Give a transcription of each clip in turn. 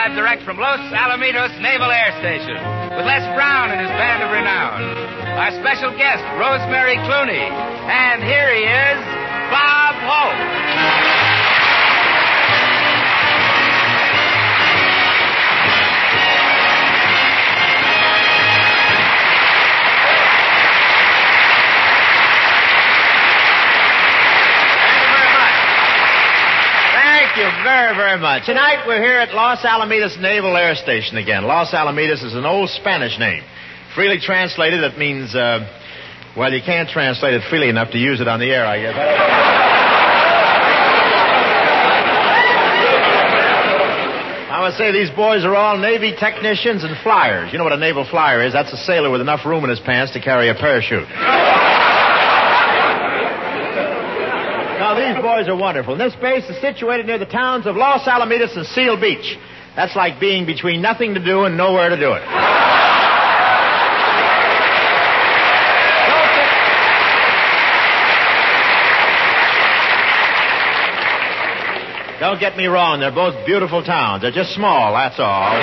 live direct from Los Alamitos Naval Air Station with Les Brown and his band of renown. Our special guest, Rosemary Clooney. And here he is, Bob Hope. Thank you very, very much. Tonight we're here at Los Alamitos Naval Air Station again. Los Alamitos is an old Spanish name. Freely translated, it means, well, you can't translate it freely enough to use it on the air, I guess. I must say these boys are all Navy technicians and flyers. You know what a naval flyer is? That's a sailor with enough room in his pants to carry a parachute. Now, these boys are wonderful. And this base is situated near the towns of Los Alamitos and Seal Beach. That's like being between nothing to do and nowhere to do it. Don't get me wrong. They're both beautiful towns. They're just small, that's all.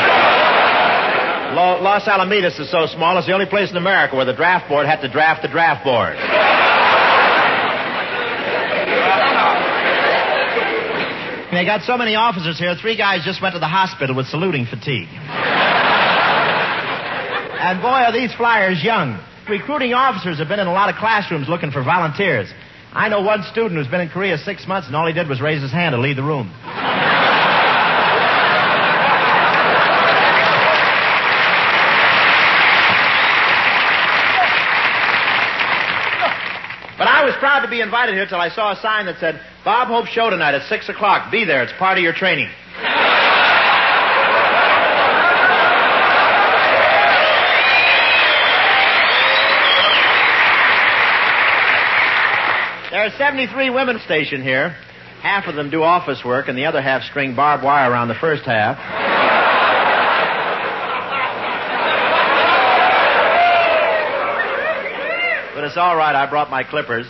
Los Alamitos is so small, it's the only place in America where the draft board had to draft the draft board. They got so many officers here, 3 guys just went to the hospital with saluting fatigue. And boy, are these flyers young. Recruiting officers have been in a lot of classrooms looking for volunteers. I know one student who's been in Korea 6 months, and all he did was raise his hand to leave the room. But I was proud to be invited here till I saw a sign that said, Bob Hope show tonight at 6 o'clock. Be there. It's part of your training. There are 73 women stationed here. Half of them do office work, and the other half string barbed wire around the first half. But it's all right. I brought my clippers.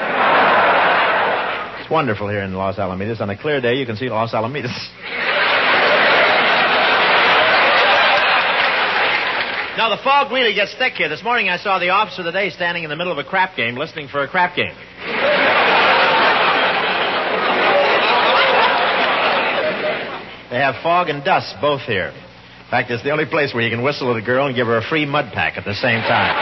It's wonderful here in Los Alamitos. On a clear day, you can see Los Alamitos. Now, the fog really gets thick here. This morning I saw the officer of the day standing in the middle of a crap game, listening for a crap game. They have fog and dust both here. In fact, it's the only place where you can whistle at a girl and give her a free mud pack at the same time.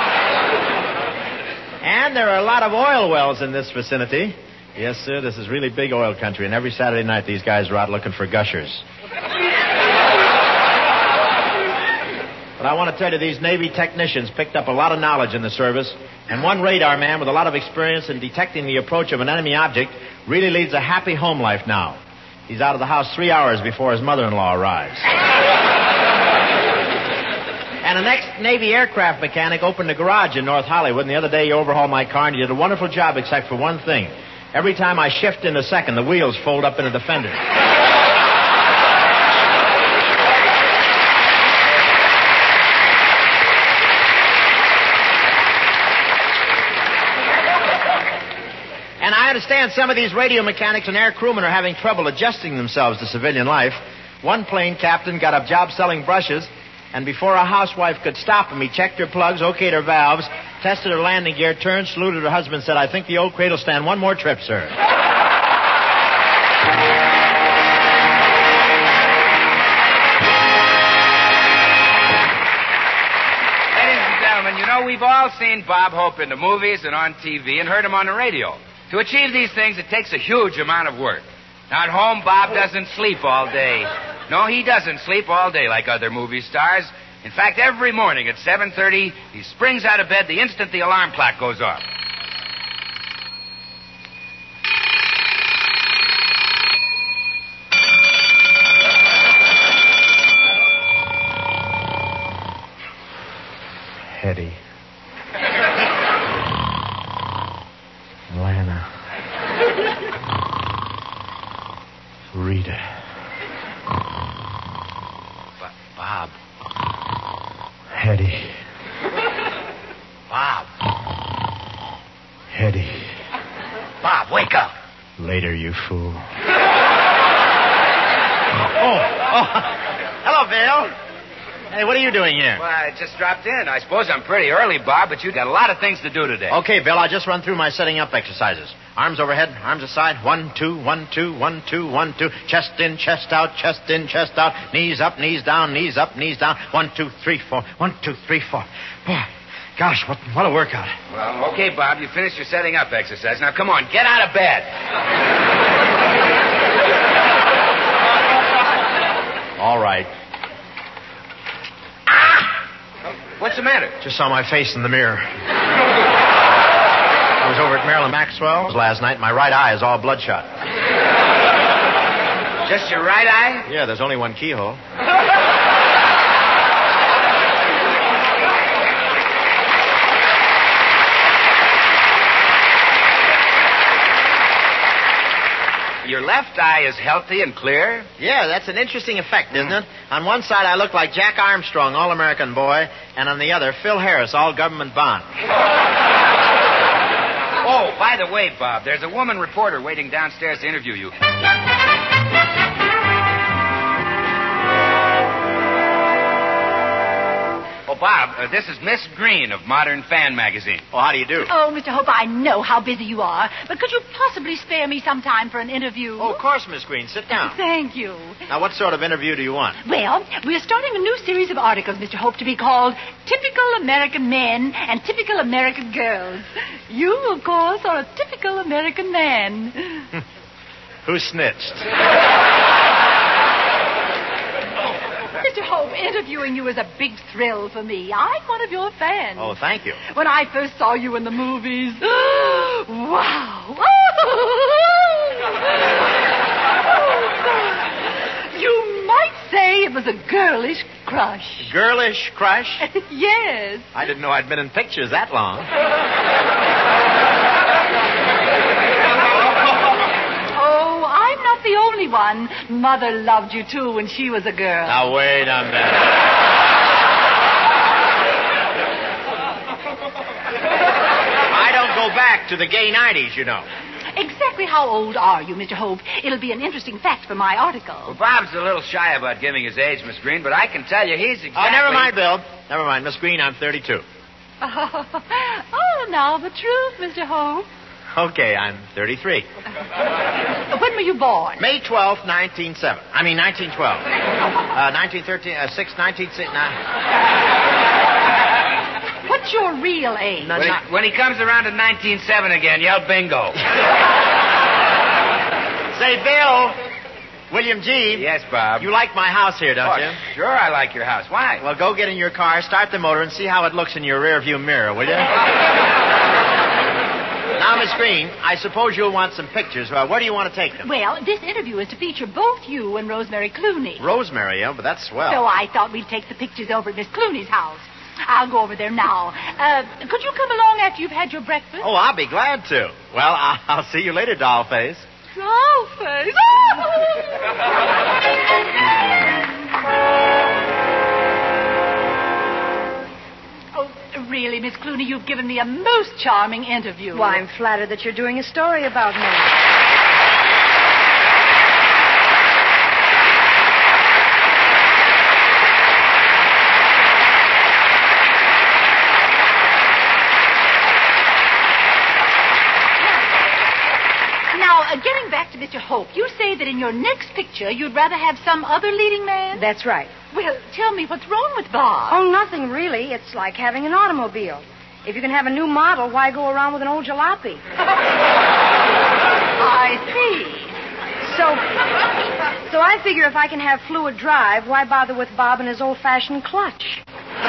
And there are a lot of oil wells in this vicinity. Yes, sir, this is really big oil country, and every Saturday night these guys are out looking for gushers. But I want to tell you, these Navy technicians picked up a lot of knowledge in the service, and one radar man with a lot of experience in detecting the approach of an enemy object really leads a happy home life now. He's out of the house 3 hours before his mother-in-law arrives. And an ex-Navy aircraft mechanic opened a garage in North Hollywood, and the other day he overhauled my car, and he did a wonderful job except for one thing. Every time I shift in a second, the wheels fold up into the fender. And I understand some of these radio mechanics and air crewmen are having trouble adjusting themselves to civilian life. One plane captain got a job selling brushes, and before a housewife could stop him, he checked her plugs, okayed her valves, tested her landing gear, turned, saluted her husband, said, I think the old crate will stand one more trip, sir. Ladies and gentlemen, you know, we've all seen Bob Hope in the movies and on TV and heard him on the radio. To achieve these things, it takes a huge amount of work. Now, at home, Bob doesn't sleep all day. No, he doesn't sleep all day like other movie stars. In fact, every morning at 7:30, he springs out of bed the instant the alarm clock goes off. Hetty. Lana. Rita. Bob. Hetty. Bob. Hetty. Bob, wake up. Later, you fool. Hello, Bill. Hey, what are you doing here? Well, I just dropped in. I suppose I'm pretty early, Bob, but you got a lot of things to do today. Okay, Bill, I'll just run through my setting up exercises. Arms overhead, arms aside. 1, 2, 1, 2, 1, 2, 1, 2. Chest in, chest out, chest in, chest out. Knees up, knees down, knees up, knees down. 1, 2, 3, 4. 1, 2, 3, 4. Boy, gosh, what a workout. Well, okay, Bob, you finished your setting up exercise. Now, come on, get out of bed. All right. What's the matter? Just saw my face in the mirror. I was over at Marilyn Maxwell's last night. My right eye is all bloodshot. Just your right eye? Yeah, there's only one keyhole. Your left eye is healthy and clear? Yeah, that's an interesting effect, isn't it? On one side, I look like Jack Armstrong, all-American boy, and on the other, Phil Harris, all-government bond. Oh, by the way, Bob, there's a woman reporter waiting downstairs to interview you. Oh, Bob, this is Miss Green of Modern Fan Magazine. Oh, how do you do? Oh, Mr. Hope, I know how busy you are, but could you possibly spare me some time for an interview? Oh, of course, Miss Green. Sit down. Thank you. Now, what sort of interview do you want? Well, we're starting a new series of articles, Mr. Hope, to be called Typical American Men and Typical American Girls. You, of course, are a typical American man. Who snitched? Mr. Hope, interviewing you is a big thrill for me. I'm one of your fans. Oh, thank you. When I first saw you in the movies, wow. You might say it was a girlish crush. Girlish crush? Yes. I didn't know I'd been in pictures that long. Oh, I'm not the only one. Mother loved you, too, when she was a girl. Now, wait a minute. I don't go back to the gay 90s, you know. Exactly how old are you, Mr. Hope? It'll be an interesting fact for my article. Well, Bob's a little shy about giving his age, Miss Green, but I can tell you he's exactly... Oh, never mind, Bill. Never mind. Miss Green, I'm 32. Oh, now the truth, Mr. Hope. Okay, I'm 33. When were you born? May 12th, 1907. I mean, 1912. 1913, 19... What's your real age? When he comes around to 1907 again, yell bingo. Say, Bill, William G. Yes, Bob. You like my house here, don't you? Sure, I like your house. Why? Well, go get in your car, start the motor, and see how it looks in your rearview mirror, will you? Now, Miss Green, I suppose you'll want some pictures. Where do you want to take them? Well, this interview is to feature both you and Rosemary Clooney. Rosemary, but that's swell. So I thought we'd take the pictures over at Miss Clooney's house. I'll go over there now. Could you come along after you've had your breakfast? Oh, I'll be glad to. Well, I'll see you later, Dollface. Dollface? Oh, really, Miss Clooney, you've given me a most charming interview. Well, I'm flattered that you're doing a story about me. Getting back to Mr. Hope, you say that in your next picture you'd rather have some other leading man? That's right. Well, tell me, what's wrong with Bob? Oh, nothing really. It's like having an automobile. If you can have a new model, why go around with an old jalopy? I see. So I figure if I can have fluid drive, why bother with Bob and his old-fashioned clutch?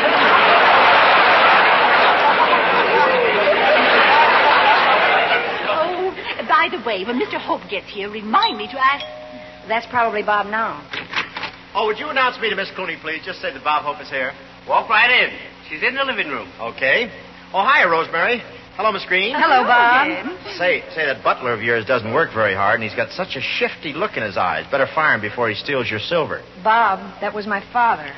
By the way, when Mr. Hope gets here, remind me to ask... That's probably Bob now. Oh, would you announce me to Miss Clooney, please? Just say that Bob Hope is here. Walk right in. She's in the living room. Okay. Oh, hi, Rosemary. Hello, Miss Green. Hello, Bob. Say, that butler of yours doesn't work very hard, and he's got such a shifty look in his eyes. Better fire him before he steals your silver. Bob, that was my father.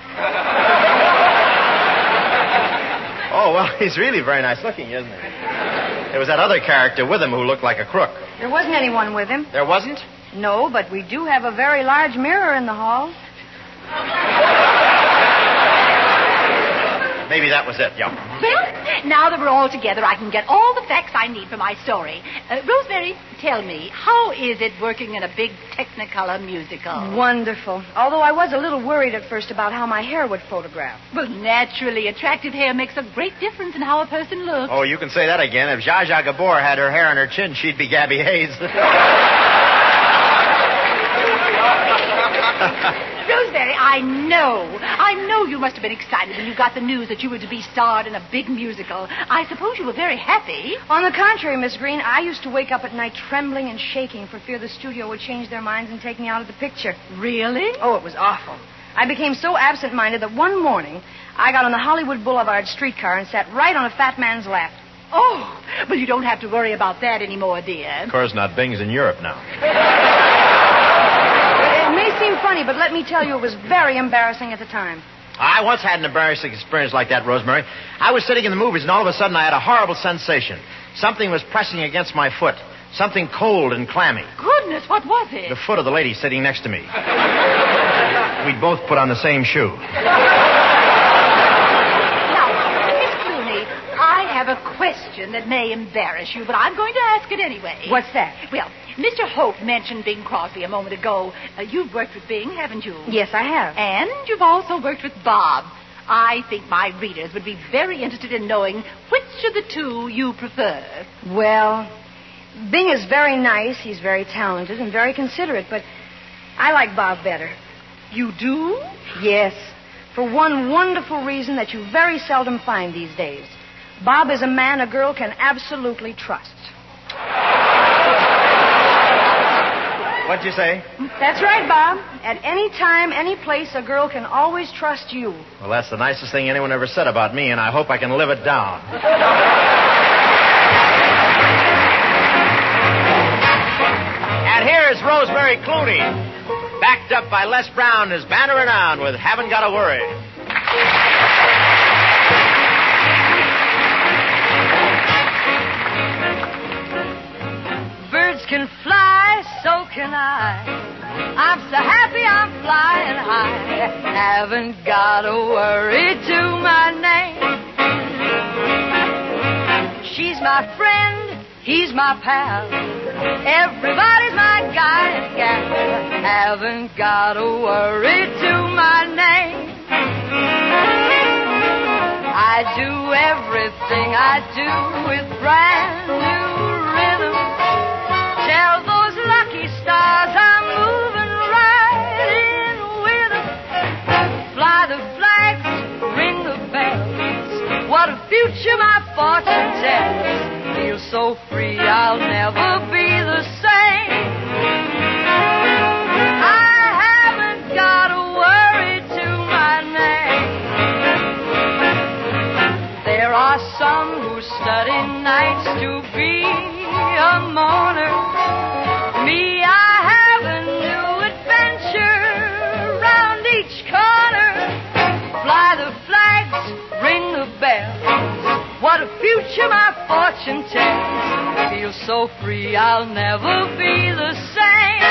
Oh, well, he's really very nice looking, isn't he? There was that other character with him who looked like a crook. There wasn't anyone with him. There wasn't? No, but we do have a very large mirror in the hall. maybe that was it, yeah. Well, now that we're all together, I can get all the facts I need for my story. Rosemary, tell me, how is it working in a big Technicolor musical? Wonderful. Although I was a little worried at first about how my hair would photograph. Well, naturally, attractive hair makes a great difference in how a person looks. Oh, you can say that again. If Zsa Zsa Gabor had her hair on her chin, she'd be Gabby Hayes. Rosemary, I know you must have been excited when you got the news that you were to be starred in a big musical. I suppose you were very happy. On the contrary, Miss Green, I used to wake up at night trembling and shaking for fear the studio would change their minds and take me out of the picture. Really? Oh, it was awful. I became so absent-minded that one morning I got on the Hollywood Boulevard streetcar and sat right on a fat man's lap. Oh, well, you don't have to worry about that anymore, dear. Of course not. Bing's in Europe now. It may seem funny, but let me tell you, it was very embarrassing at the time. I once had an embarrassing experience like that, Rosemary. I was sitting in the movies, and all of a sudden I had a horrible sensation. Something was pressing against my foot. Something cold and clammy. Goodness, what was it? The foot of the lady sitting next to me. We'd both put on the same shoe. I have a question that may embarrass you, but I'm going to ask it anyway. What's that? Well, Mr. Hope mentioned Bing Crosby a moment ago. You've worked with Bing, haven't you? Yes, I have. And you've also worked with Bob. I think my readers would be very interested in knowing which of the two you prefer. Well, Bing is very nice, he's very talented, and very considerate, but I like Bob better. You do? Yes, for one wonderful reason that you very seldom find these days. Bob is a man a girl can absolutely trust. What'd you say? That's right, Bob. At any time, any place, a girl can always trust you. Well, that's the nicest thing anyone ever said about me, and I hope I can live it down. And here's Rosemary Clooney, backed up by Les Brown as Banner Renown with Haven't Gotta Worry. Birds can fly, so can I. I'm so happy I'm flying high. Haven't got a worry to my name. She's my friend, he's my pal. Everybody's my guy and gal. Haven't got a worry to my name. I do everything I do with brand new rhythm. Tell those lucky stars I'm moving right in with them. Fly the flags, ring the bells. What a future my fortune tells. Feel so free I'll never be the same. I haven't got a worry to my name. There are some who study nights to be a mourner. Me, I have a new adventure round each corner. Fly the flags, ring the bells. What a future my fortune tells. Feel so free I'll never be the same.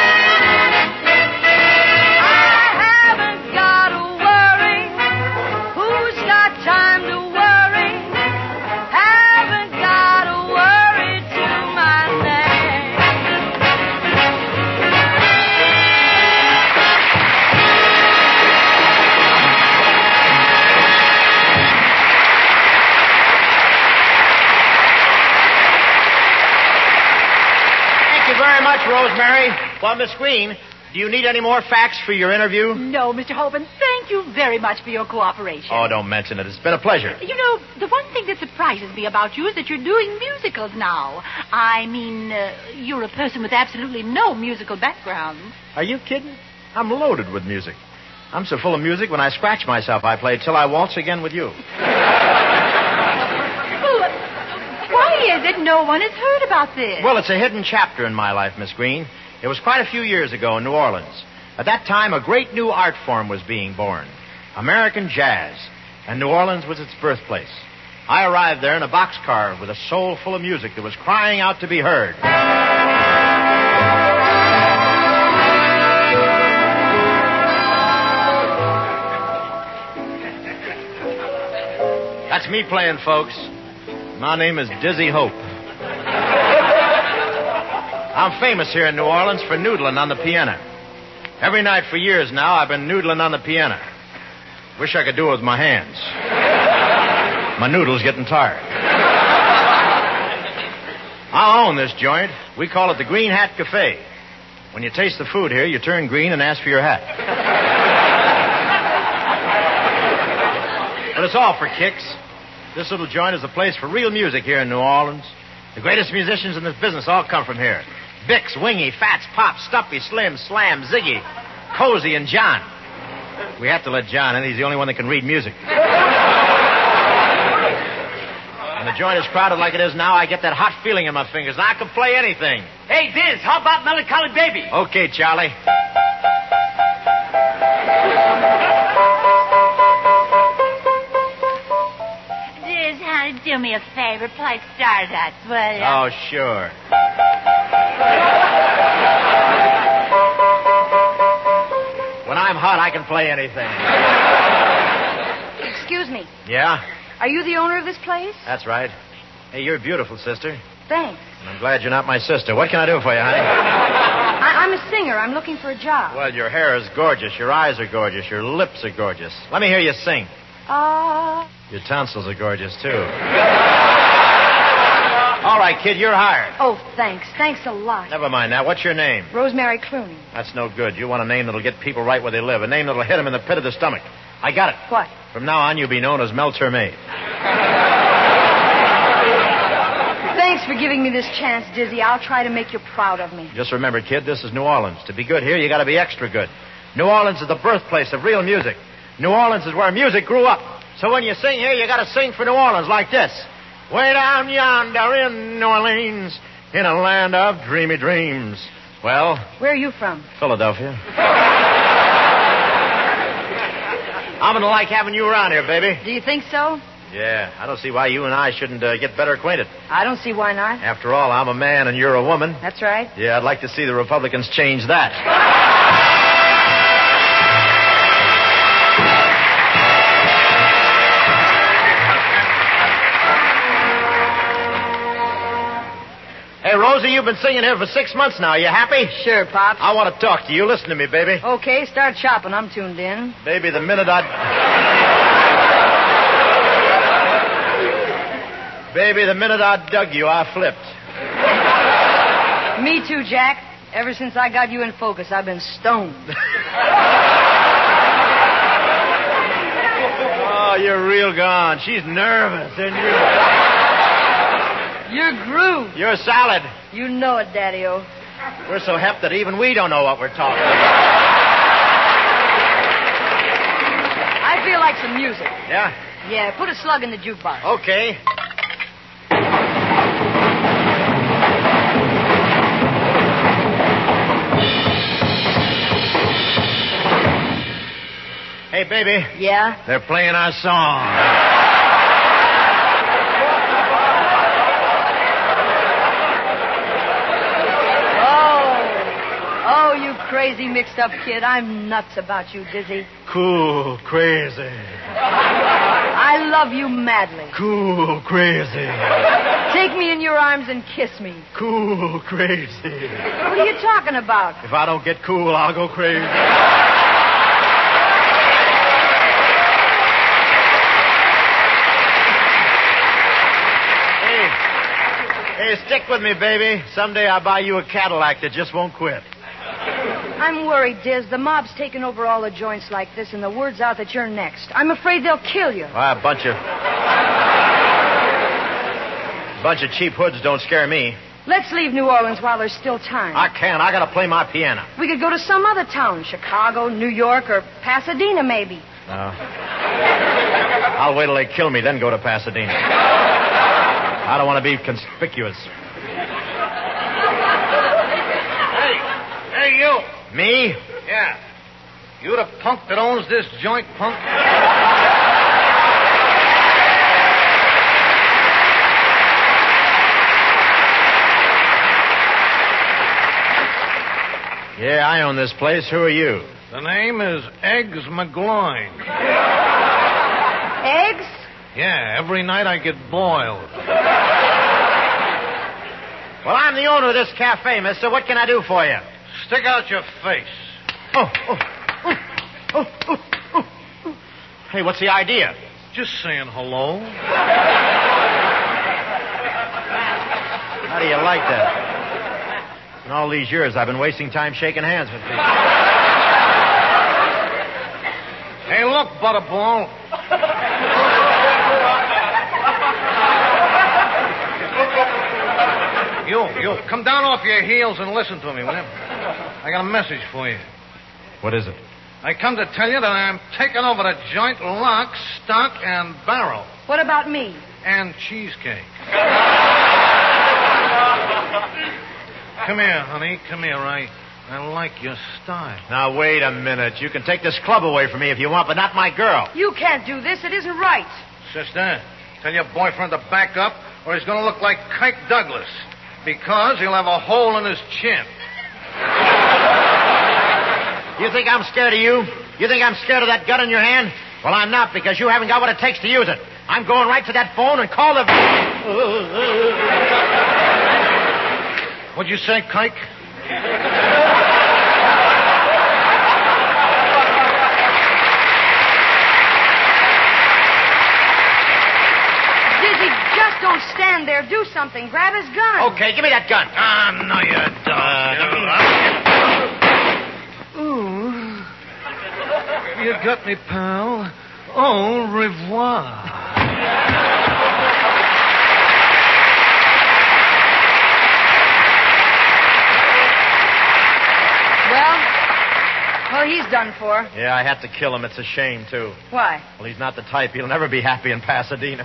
I haven't got a worry. Who's got time to worry? Haven't got a worry to my name. Thank you very much, Rosemary. Well, Miss Green, do you need any more facts for your interview? No, Mr. Hope, and thank you very much for your cooperation. Oh, don't mention it. It's been a pleasure. You know, the one thing that surprises me about you is that you're doing musicals now. I mean, you're a person with absolutely no musical background. Are you kidding? I'm loaded with music. I'm so full of music, when I scratch myself, I play Till I Waltz Again with You. Why is it no one has heard about this? Well, it's a hidden chapter in my life, Miss Green. It was quite a few years ago in New Orleans. At that time, a great new art form was being born, American jazz, and New Orleans was its birthplace. I arrived there in a boxcar with a soul full of music that was crying out to be heard. me playing, folks. My name is Dizzy Hope. I'm famous here in New Orleans for noodling on the piano. Every night for years now, I've been noodling on the piano. Wish I could do it with my hands. My noodle's getting tired. I own this joint. We call it the Green Hat Cafe. When you taste the food here, you turn green and ask for your hat. But it's all for kicks. This little joint is a place for real music here in New Orleans. The greatest musicians in this business all come from here. Bix, Wingy, Fats, Pop, Stumpy, Slim, Slam, Ziggy, Cozy, and John. We have to let John in. He's the only one that can read music. When the joint is crowded like it is now, I get that hot feeling in my fingers, and I can play anything. Hey, Diz, how about Melancholy Baby? Okay, Charlie. Diz, honey, do me a favor. Play Stardust, will you? Oh, sure. When I'm hot, I can play anything. Excuse me. Yeah? Are you the owner of this place? That's right. Hey, you're beautiful, sister. Thanks. I'm glad you're not my sister. What can I do for you, honey? I'm a singer. I'm looking for a job. Well, your hair is gorgeous. Your eyes are gorgeous. Your lips are gorgeous. Let me hear you sing. Your tonsils are gorgeous, too. All right, kid, you're hired. Oh, thanks. Thanks a lot. Never mind that. What's your name? Rosemary Clooney. That's no good. You want a name that'll get people right where they live. A name that'll hit them in the pit of the stomach. I got it. What? From now on, you'll be known as Mel Termaid. Thanks for giving me this chance, Dizzy. I'll try to make you proud of me. Just remember, kid, this is New Orleans. To be good here, you got to be extra good. New Orleans is the birthplace of real music. New Orleans is where music grew up. So when you sing here, you got to sing for New Orleans like this. Way down yonder in New Orleans, in a land of dreamy dreams. Well? Where are you from? Philadelphia. I'm going to like having you around here, baby. Do you think so? Yeah, I don't see why you and I shouldn't get better acquainted. I don't see why not. After all, I'm a man and you're a woman. That's right. Yeah, I'd like to see the Republicans change that. Hey, Rosie, you've been singing here for 6 months now. You happy? Sure, Pops. I want to talk to you. Listen to me, baby. Okay, start chopping. I'm tuned in. Baby, the minute I dug you, I flipped. Me too, Jack. Ever since I got you in focus, I've been stoned. Oh, you're real gone. She's nervous, isn't you? You're groove. You're salad. You know it, Daddy-O. We're so hep that even we don't know what we're talking about. I feel like some music. Yeah? Yeah, put a slug in the jukebox. Okay. Hey, baby. Yeah? They're playing our song. Oh, you crazy mixed-up kid. I'm nuts about you, Dizzy. Cool, crazy. I love you madly. Cool, crazy. Take me in your arms and kiss me. Cool, crazy. What are you talking about? If I don't get cool, I'll go crazy. Hey, stick with me, baby. Someday I'll buy you a Cadillac that just won't quit. I'm worried, Diz. The mob's taken over all the joints like this, and the word's out that you're next. I'm afraid they'll kill you. Well, a bunch of cheap hoods don't scare me. Let's leave New Orleans while there's still time. I can't. I gotta play my piano. We could go to some other town, Chicago, New York, or Pasadena, maybe. No. I'll wait till they kill me, then go to Pasadena. I don't want to be conspicuous. Hey, you. Me? Yeah. You the punk that owns this joint, punk? Yeah, I own this place. Who are you? The name is Eggs McGloin. Eggs? Yeah, every night I get boiled. Well, I'm the owner of this cafe, mister. What can I do for you? Stick out your face. Oh. Hey, what's the idea? Just saying hello. How do you like that? In all these years, I've been wasting time shaking hands with people. Hey, look, Butterball. You, come down off your heels and listen to me, will you? I got a message for you. What is it? I come to tell you that I'm taking over the joint lock, stock, and barrel. What about me? And cheesecake. Come here, honey. Come here. I like your style. Now, wait a minute. You can take this club away from me if you want, but not my girl. You can't do this. It isn't right. Sister, tell your boyfriend to back up, or he's going to look like Kirk Douglas. Because he'll have a hole in his chin. You think I'm scared of you? You think I'm scared of that gun in your hand? Well, I'm not, because you haven't got what it takes to use it. I'm going right to that phone and call the... What'd you say, Kike? Dizzy, just don't stand there. Do something. Grab his gun. Okay, give me that gun. No, you don't. You got me, pal. Au revoir. Well, he's done for. Yeah, I had to kill him. It's a shame, too. Why? Well, he's not the type. He'll never be happy in Pasadena.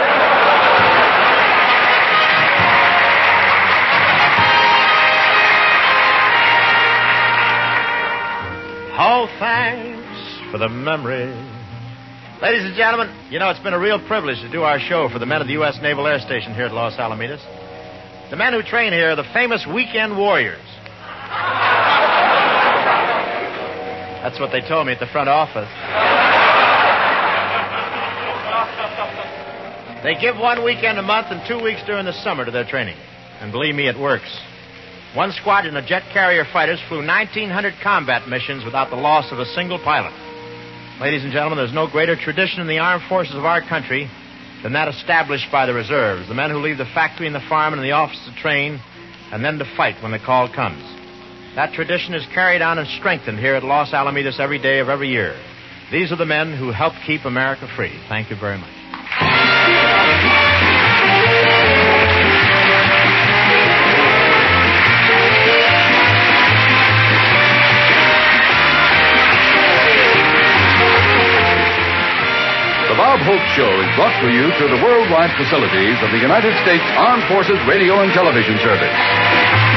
Oh, thanks for the memory. Ladies and gentlemen, you know, it's been a real privilege to do our show for the men of the U.S. Naval Air Station here at Los Alamitos. The men who train here are the famous weekend warriors. That's what they told me at the front office. They give 1 weekend a month and 2 weeks during the summer to their training. And believe me, it works. One squadron of jet carrier fighters flew 1,900 combat missions without the loss of a single pilot. Ladies and gentlemen, there's no greater tradition in the armed forces of our country than that established by the reserves, the men who leave the factory and the farm and the office to train and then to fight when the call comes. That tradition is carried on and strengthened here at Los Alamitos every day of every year. These are the men who help keep America free. Thank you very much. The Bob Hope Show is brought to you through the worldwide facilities of the United States Armed Forces Radio and Television Service.